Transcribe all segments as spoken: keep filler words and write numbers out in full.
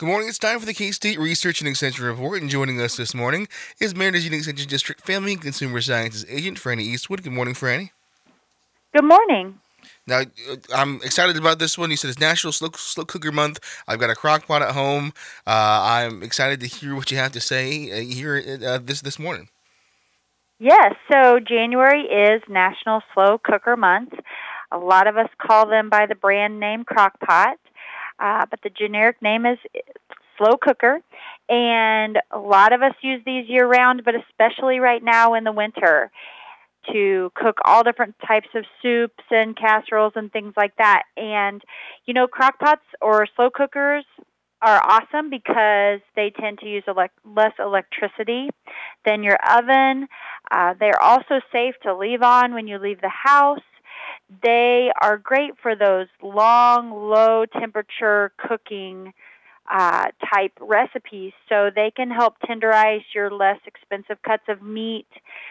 Good morning. It's time for the K-State Research and Extension Report, and joining us this morning is Maryland's Union Extension District Family and Consumer Sciences Agent, Franny Eastwood. Good morning, Franny. Good morning. Now, uh, I'm excited about this one. You said it's National Slow, Slow Cooker Month. I've got a crock pot at home. Uh, I'm excited to hear what you have to say uh, here uh, this this morning. Yes, so January is National Slow Cooker Month. A lot of us call them by the brand name Crock-Pot, uh, but the generic name is Slow Cooker. And a lot of us use these year-round, but especially right now in the winter to cook all different types of soups and casseroles and things like that. And, you know, crock-pots or slow cookers are awesome because they tend to use elect- less electricity than your oven. Uh, they're also safe to leave on when you leave the house. They are great for those long, low temperature cooking uh, type recipes, so they can help tenderize your less expensive cuts of meat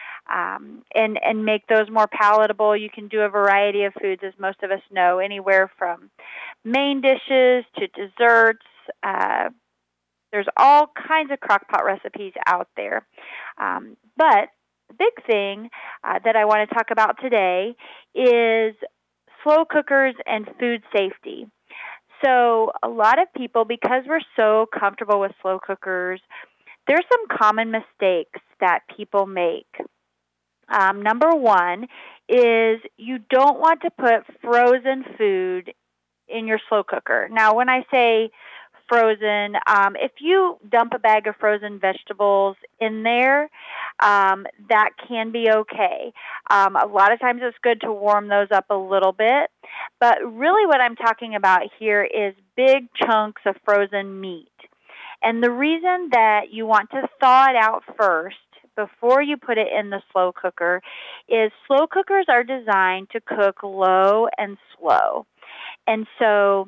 um, and and make those more palatable. You can do a variety of foods, as most of us know, anywhere from main dishes to desserts. Uh, there's all kinds of crock pot recipes out there. Um, but the big thing uh, that I want to talk about today is slow cookers and food safety. So, a lot of people, because we're so comfortable with slow cookers, there's some common mistakes that people make. Um, number one is you don't want to put frozen food in your slow cooker. Now, when I say frozen, um, if you dump a bag of frozen vegetables in there, um, that can be okay. Um, a lot of times it's good to warm those up a little bit, but really what I'm talking about here is big chunks of frozen meat. And the reason that you want to thaw it out first before you put it in the slow cooker is slow cookers are designed to cook low and slow. And so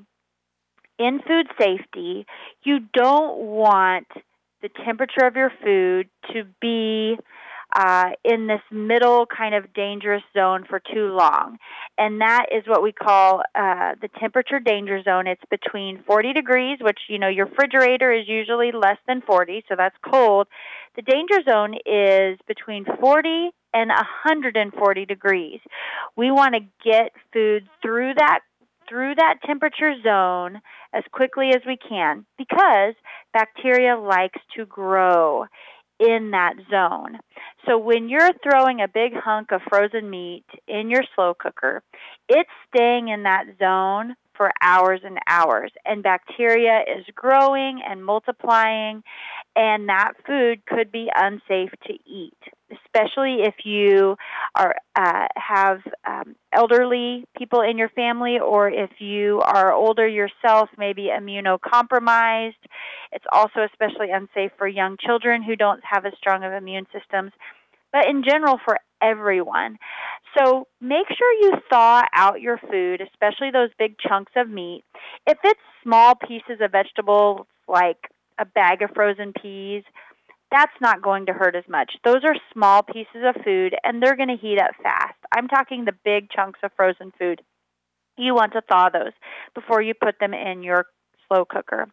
in food safety, you don't want the temperature of your food to be uh, in this middle kind of dangerous zone for too long. And that is what we call uh, the temperature danger zone. It's between forty degrees, which, you know, your refrigerator is usually less than forty, so that's cold. The danger zone is between forty and one hundred forty degrees. We want to get food through that through that temperature zone as quickly as we can because bacteria likes to grow in that zone. So when you're throwing a big hunk of frozen meat in your slow cooker, it's staying in that zone for hours and hours, and bacteria is growing and multiplying, and that food could be unsafe to eat, especially if you are uh, have um, elderly people in your family, or if you are older yourself, maybe immunocompromised. It's also especially unsafe for young children who don't have as strong of immune systems, but in general for everyone. So make sure you thaw out your food, especially those big chunks of meat. If it's small pieces of vegetables like a bag of frozen peas, that's not going to hurt as much. Those are small pieces of food, and they're going to heat up fast. I'm talking the big chunks of frozen food. You want to thaw those before you put them in your slow cooker.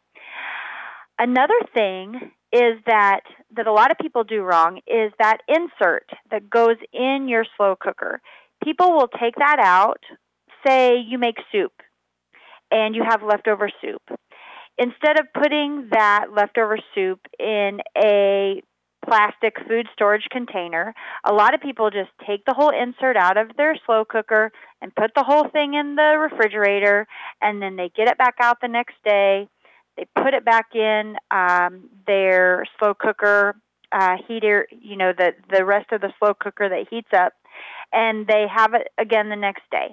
Another thing is that that a lot of people do wrong is that insert that goes in your slow cooker. People will take that out. Say you make soup and you have leftover soup. Instead of putting that leftover soup in a plastic food storage container, a lot of people just take the whole insert out of their slow cooker and put the whole thing in the refrigerator, and then they get it back out the next day. They put it back in um, their slow cooker uh, heater, you know, the, the rest of the slow cooker that heats up, and they have it again the next day.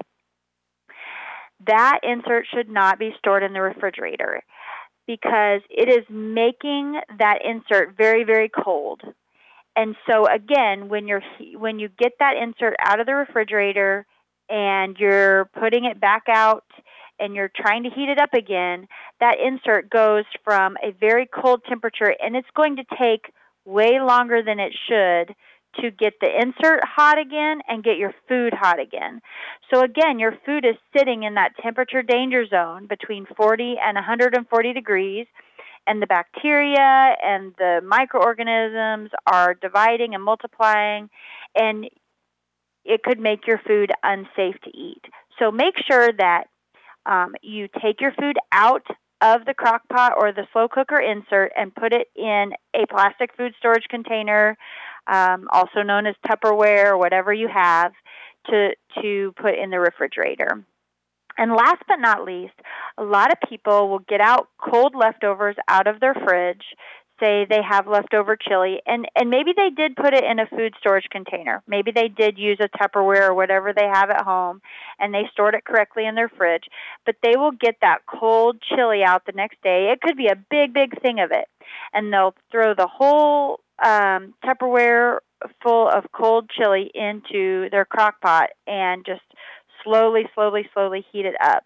That insert should not be stored in the refrigerator because it is making that insert very, very cold. And so again, when you're when you get that insert out of the refrigerator and you're putting it back out and you're trying to heat it up again, that insert goes from a very cold temperature, and it's going to take way longer than it should to get the insert hot again and get your food hot again. So again, your food is sitting in that temperature danger zone between forty and one hundred forty degrees. and the bacteria and the microorganisms are dividing and multiplying, and it could make your food unsafe to eat. So make sure that um, you take your food out of the crock pot or the slow cooker insert and put it in a plastic food storage container, um, also known as Tupperware or whatever you have, to, to put in the refrigerator. And last but not least, a lot of people will get out cold leftovers out of their fridge. Say they have leftover chili, and, and maybe they did put it in a food storage container. Maybe they did use a Tupperware or whatever they have at home, and they stored it correctly in their fridge. But they will get that cold chili out the next day. It could be a big, big thing of it. And they'll throw the whole um, Tupperware full of cold chili into their crock pot and just slowly, slowly, slowly heat it up.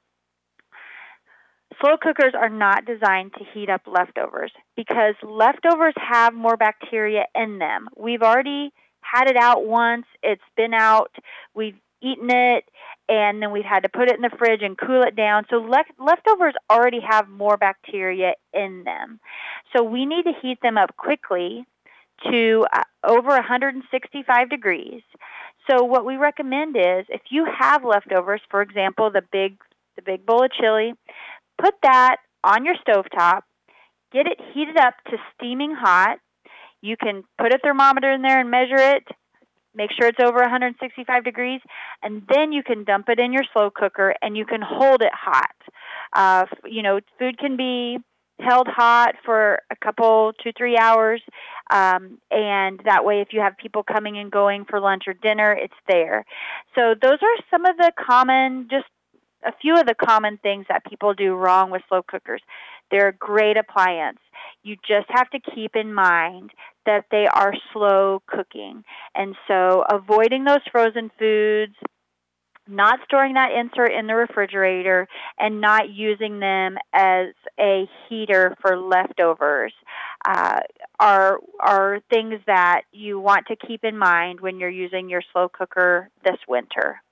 Slow cookers are not designed to heat up leftovers because leftovers have more bacteria in them. We've already had it out once. It's been out. We've eaten it, and then we've had to put it in the fridge and cool it down. So le- leftovers already have more bacteria in them. So we need to heat them up quickly to uh, over one hundred sixty-five degrees. So what we recommend is if you have leftovers, for example, the big the big bowl of chili, put that on your stovetop, get it heated up to steaming hot. You can put a thermometer in there and measure it, make sure it's over one hundred sixty-five degrees, and then you can dump it in your slow cooker and you can hold it hot. Uh, you know, food can be held hot for a couple, two, three hours, um, and that way if you have people coming and going for lunch or dinner, it's there. So those are some of the common, just a few of the common things that people do wrong with slow cookers. They're a great appliance. You just have to keep in mind that they are slow cooking. And so avoiding those frozen foods, not storing that insert in the refrigerator, and not using them as a heater for leftovers uh, are, are things that you want to keep in mind when you're using your slow cooker this winter.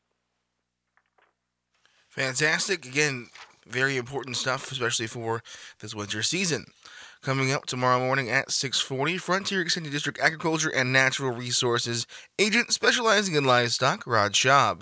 Fantastic. Again, very important stuff, especially for this winter season. Coming up tomorrow morning at six forty, Frontier Extended District Agriculture and Natural Resources Agent specializing in livestock, Rod Schaub.